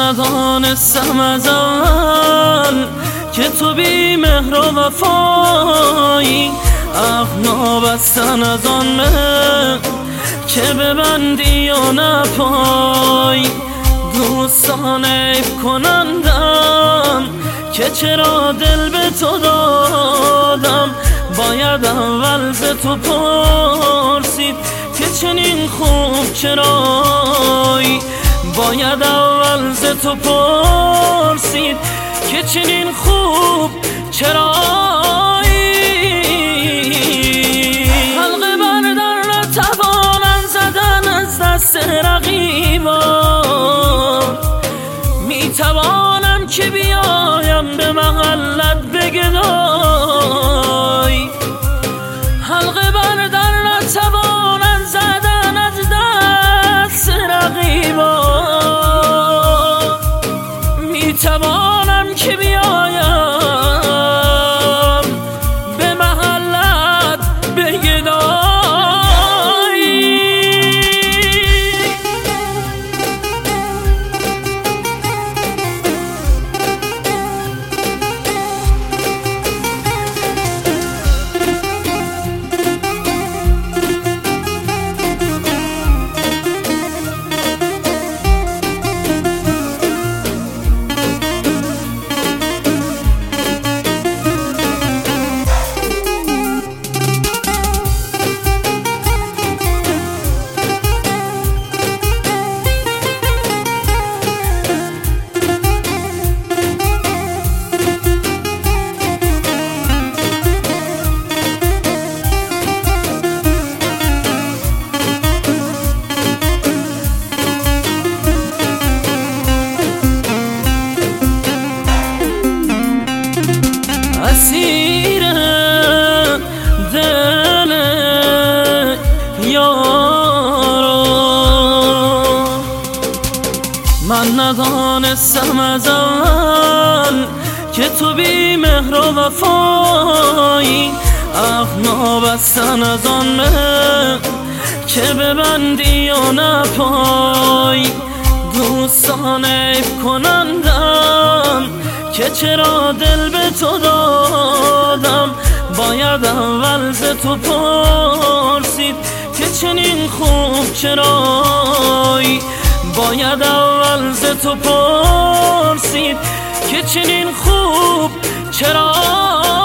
ندانستم از اول که تو بی مهر و وفایی، عقل نابستن از آن مهر که ببندی یا نپای. دوستان عیب کنندم که چرا دل به تو دادم، باید اول ز تو پرسید که چنین خوب چرایی. باید اول ز تو پرسید که چنین خوب چرایی. حلقه بردار نتوانم زدن از دست رقیبان، میتوانم که بیایم به محلت بگدای. حلقه بردار نتوانم زدن از دست رقیبان، میتوانم که بیایم به محلت بگدای. اسیر دل یارو من ندانستم از اول که تو بی مهر و وفایی، عقل نابستن از آن مهر که ببندی یا نپای. دوستان عیب کنندم که چرا دل به تو دادم، باید اول ز تو پرسید که چنین خوب چرایی. باید اول ز تو پرسید که چنین خوب چرایی.